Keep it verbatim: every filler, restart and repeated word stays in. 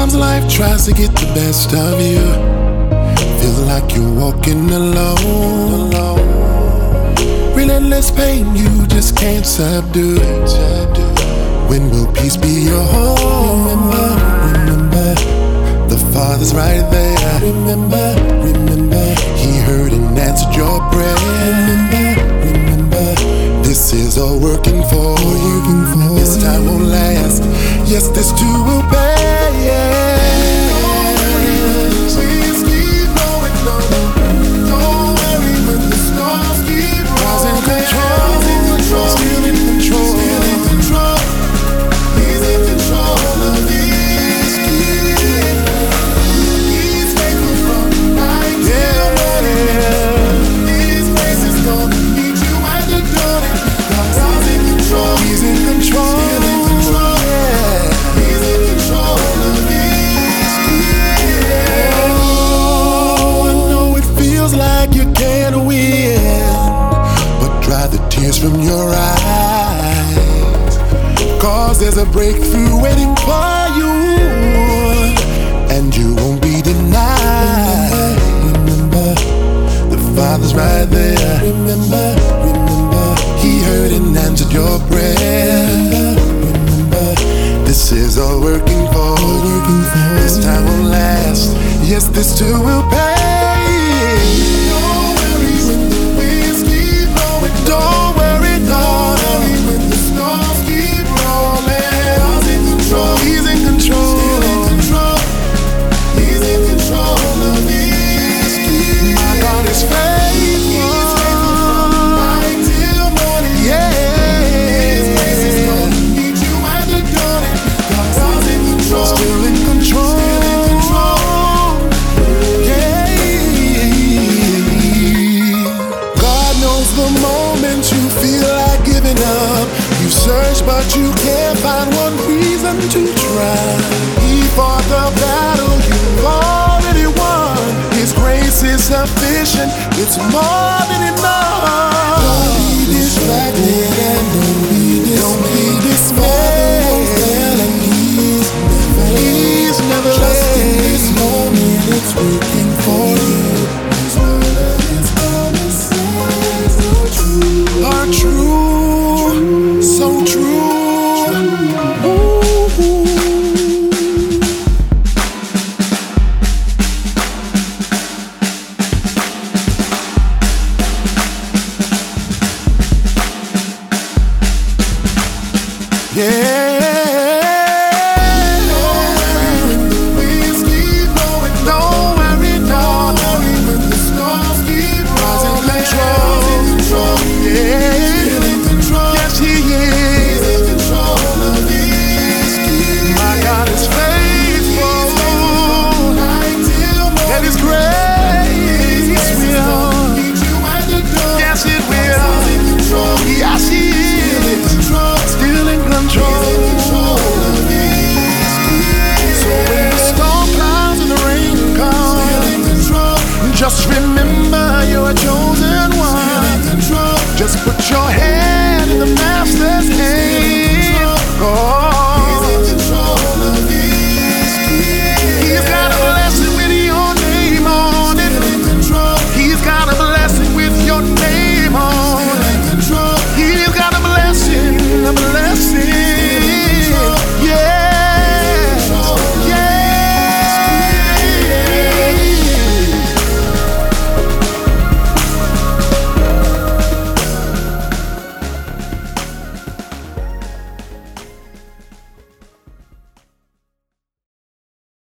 life tries to get the best of you. Feel like you're walking alone. Relentless pain you just can't subdue. When will peace be your home? Remember, remember, the Father's right there. Remember, remember, He heard and answered your prayer. Remember, remember, this is all working for you. This time won't last. Yes, this too will pass. From your eyes, cause there's a breakthrough waiting for you, and you won't be denied. Remember, the Father's right there. Remember, remember, He heard and answered your prayer. Remember, this is all working for you. This time won't last. Yes, this too will pay. Don't worry, no. When the storms keep rolling, God's in control. He's in control. Still in control. He's in control of me. My God is faithful. He's faithful from night till morning. Yeah. His grace is gonna meet you at the door. God's in control. Still in control. Still in control. Yeah. God knows the moment you feel like giving up. You search but you can't find one reason to try. He fought the battle you've already won. His grace is sufficient, it's more than enough. Don't be distracted and don't be dismayed. Don't be dismayed. And he's never, he's never just late. In this moment it's working for you. His word and His promises are true, so true. Ooh. Yeah.